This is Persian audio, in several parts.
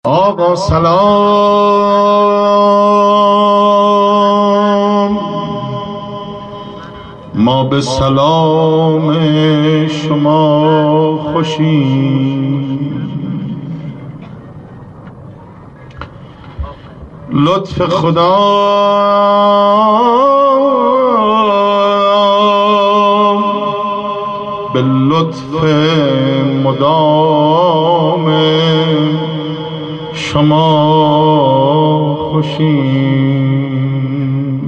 آقا سلام، ما به سلام شما خوشیم. لطف خدا به لطف مدام شما خوشیم.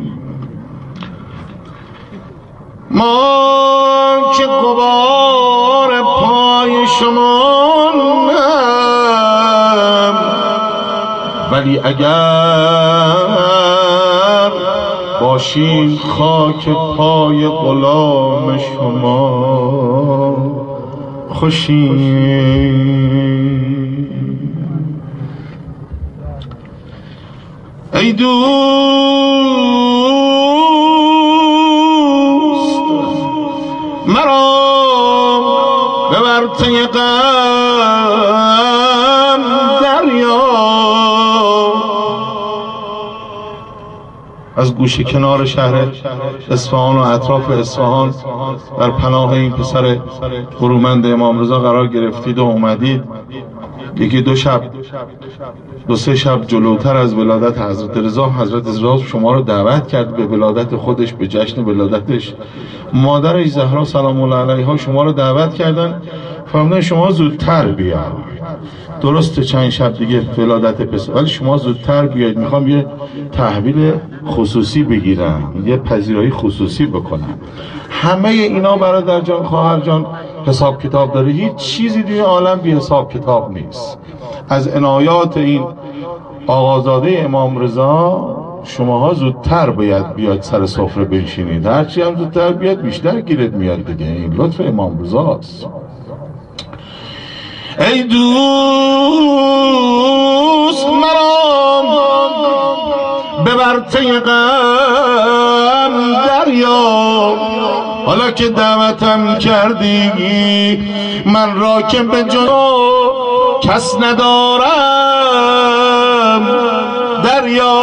ما که غبار پای شما نم، ولی اگر باشیم خاک پای غلام شما خوشیم. ای دوست مرا ببر طی غم دریا، از گوشه کنار شهر اصفهان و اطراف اصفهان در پناه این پسر برومند امام رضا قرار گرفتید و اومدید. یکی دو سه شب جلوتر از ولادت حضرت رضا شما رو دعوت کرد به ولادت خودش، به جشن ولادتش. مادرش زهرا سلام الله علیها شما رو دعوت کردن، فرمودن شما زودتر بیاید. درسته چند شب دیگه ولادت پسر، ولی شما زودتر بیاید، میخوام یه تحویل خصوصی بگیرم، یه پذیرایی خصوصی بکنم. همه اینا برادر جان، خواهر جان، حساب کتاب داره. هیچ چیزی توی عالم بی حساب کتاب نیست. از عنایات این آقازاده امام رضا شماها زودتر باید بیاد سر سفره بنشینید. هرچی هم زودتر بیاد بیشتر گیرت میاد دیگه. این لطف امام رضاست. ای دوست مرا ببر طی غم دریا، حالا که دعوتم کردی من را که به جا کس ندارم دریا.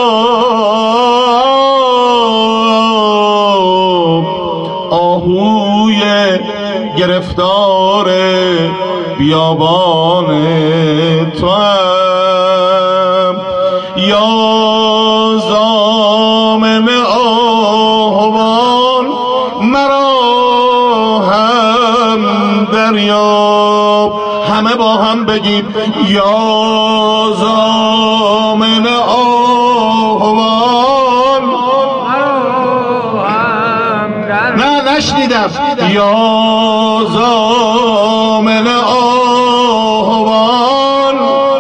آهوی گرفتار بیابان تو هم، یا زامن آهوان مرا هم دریاب. همه با هم بگید یا زامن آهوان مرا هم دریاب. نه نشنیدم. یا زامن آهوان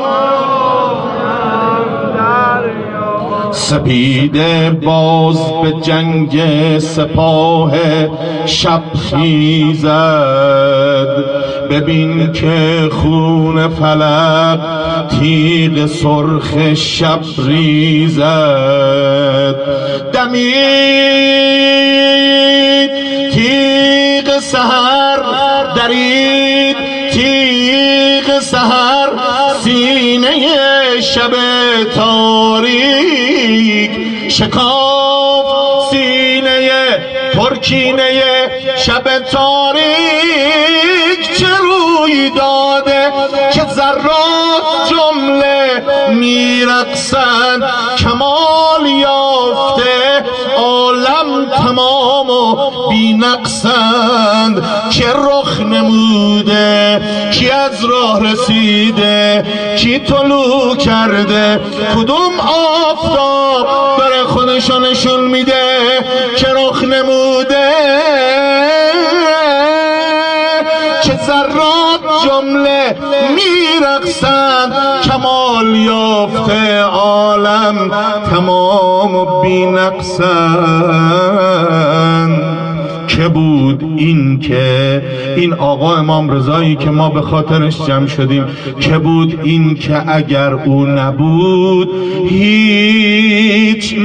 سپید باز به جنگ سپاه شب خیزد. ببین که خون فلک تیغ سرخ شب ریزد. دمید تیغ سحر، درید تیغ سحر سینه شب تاریک. شکاف سینه پرکینه شب تاریک. چه روی داده که ذرات جمله میرقصند، کمال یافته عالم تمام و بی‌نقصند. که رخ نموده، کی از راه رسیده، کی طلوع کرده، کدوم آفتاب داره خودشو نشون میده. که رخ نموده که ذرات جمله میرقصند، کمال یافته عالم تمام و بی‌نقصند. که بود این که این آقا امام رضایی که ما به خاطرش جمع شدیم، که بود این که اگر او نبود هیچ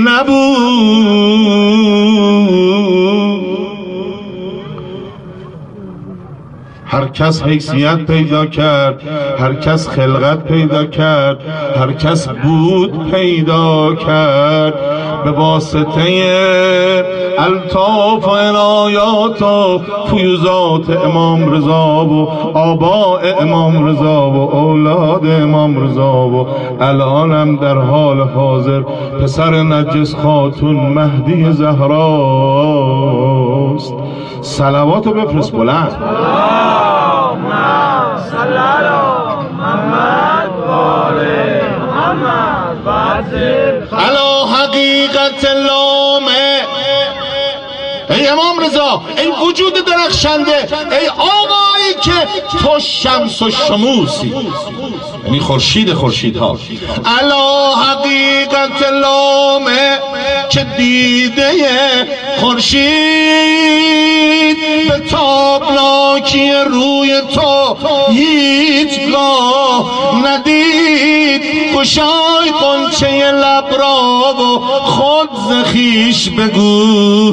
نبود. هر کس حیثیت پیدا کرد، هر کس خلقت پیدا کرد، هر کس بود پیدا کرد به واسطه الطاف و عنایات و فیوزات امام رضا و آباء امام رضا و اولاد امام رضا و الانم در حال حاضر پسر نرگس خاتون مهدی زهراست. صلواتو بفرست بلند. اللهم صل علی محمد و آل محمد و علی حقیقت لامه. ای امام رضا، ای وجود درخشنده، ای آقایی که تو شمس و شموسی، یعنی خورشید خورشیدها. علی حقیقت لامه که دیده خورشید به تابناکی روی تو هیچگاه ندید. گشای غنچه لب را و خود ز خویش بگو،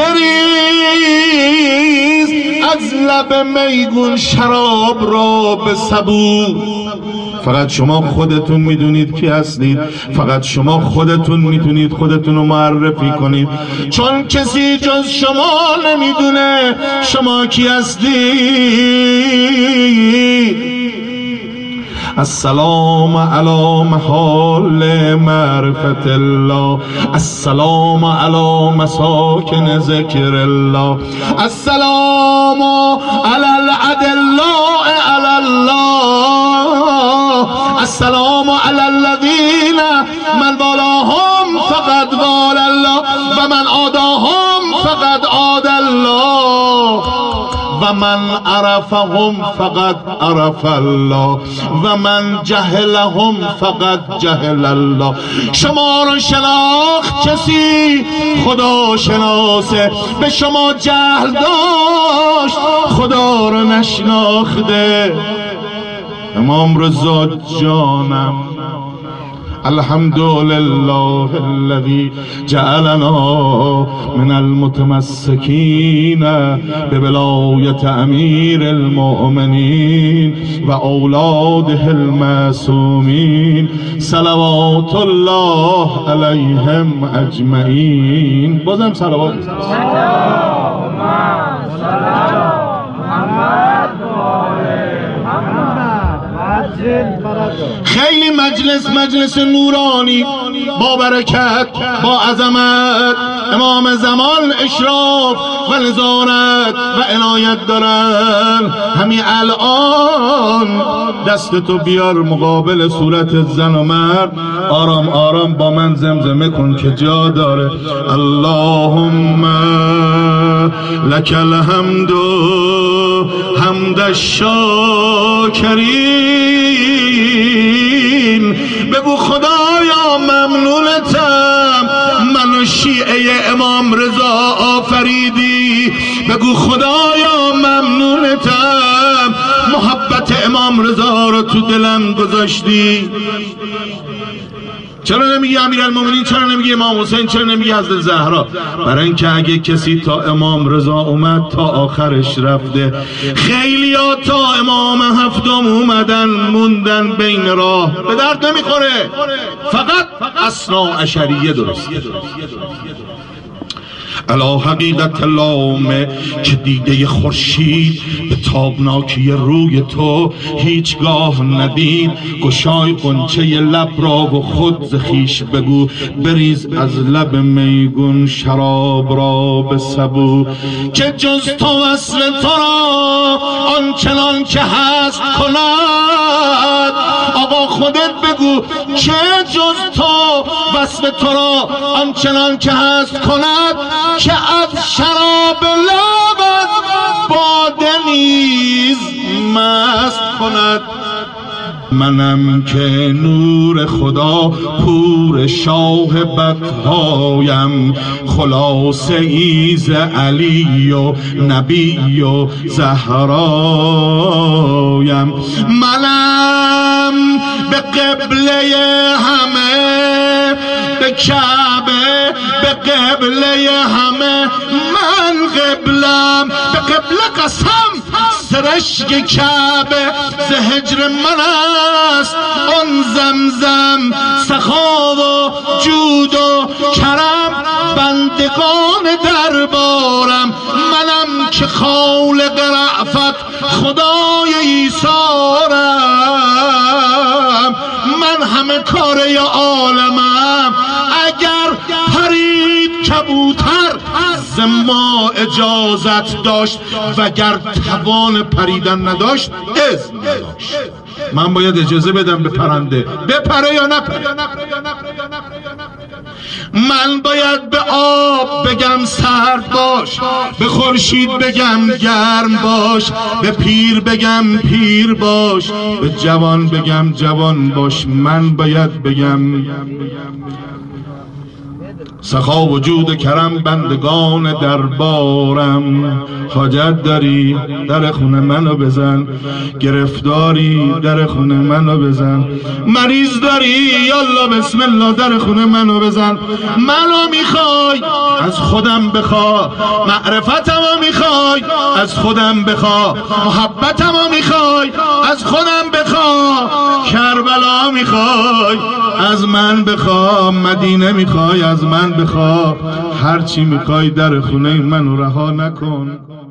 بریز از لب میگون شراب را به سبو. فقط شما خودتون میدونید کی هستید، فقط شما خودتون میتونید خودتون رو معرفی کنید، چون کسی جز شما نمیدونه شما کی هستید. السلام علی محال معرفت الله، السلام علی مساکن ذکر الله، السلام علی الادلاء علی الله، السلام علی الذین من والاهم فقد والا الله و من عاداهم فقد عاد الله و من عرفهم فقد عرف الله و من جهلهم فقد جهل الله. شما رو شناخت کسی خدا شناسه، به شما جهل داشت خدا رو نشناخته. امام رضا جانم، الحمد لله الذي جعلنا من المتمسكين بولایت امیر المؤمنین و اولاده المعصومین صلوات الله علیهم اجمعین. بازم صلوات. خیلی مجلس نورانی با برکت، با عظمت، امام زمان اشراف و نظارت و عنایت دارن. همین الان دستتو بیار مقابل صورت زن و مرد، آرام آرام با من زمزمه کن که جا داره. اللهم لک الحمد حمد الشاکرین. بگو خدایا ممنونتم منو شیعه امام رضا آفریدی. بگو خدایا ممنونتم محبت امام رضا رو تو دلم گذاشتی. چرا نمیگی امیرالمومنین؟ چرا نمیگی امام حسین؟ چرا نمیگی حضرت زهرا؟ برای اینکه اگه کسی تا امام رضا اومد تا آخرش رفته. خیلی ها تا امام هفتم اومدن موندن بین راه، به درد نمیخوره. فقط اثنا عشریه درسته. علی حقیقت لامه که دیده خورشید به تابناکی روی تو هیچگاه ندید. گشای غنچه لب را و خود ز خویش بگو، بریز از لب میگون شراب را به سبو. که جز تو وصل تو را آنچنان که هست کند. آقا خودت بگو که جز تو وصف تو را آنچنان که هست کند، که از شراب لبت باده نیز مست کند. منم که نور خدا پور شاه بطهایم، خلاصه ایز علی و نبی و زهرایم. منم به قبله همه، به کعبه، به قبله همه من قبلم. به قبله قسم سرشک کعبه ز هجر من است، آن زمزم سخا و جود و کرم، بندگان دربارم منم که خالق رأفت خدای ایثارم. من همه کاره عالمم، اگر پرید کبوتر ز ما اجازت داشت، وگر توان پریدن نداشت اذن نداشت. من باید اجازه بدم به پرنده بپره یا نپره. من باید به آب بگم سرد باش، به خورشید بگم گرم باش، به پیر بگم پیر باش، به جوان بگم جوان باش. من باید بگم سخا وجود کرم بندگان دربارم. حاجت داری در خونه منو بزن، گرفتاری در خونه منو بزن، مریض داری یالا بسم الله در خونه منو بزن. منو میخوای از خودم بخوا، معرفتمو میخوای از خودم بخوا، محبتمو میخوای از خودم بخوا، کربلا میخوای از من بخوا، مدینه میخوای از من بخوا. هرچی میخوای در خونه منو رها نکن.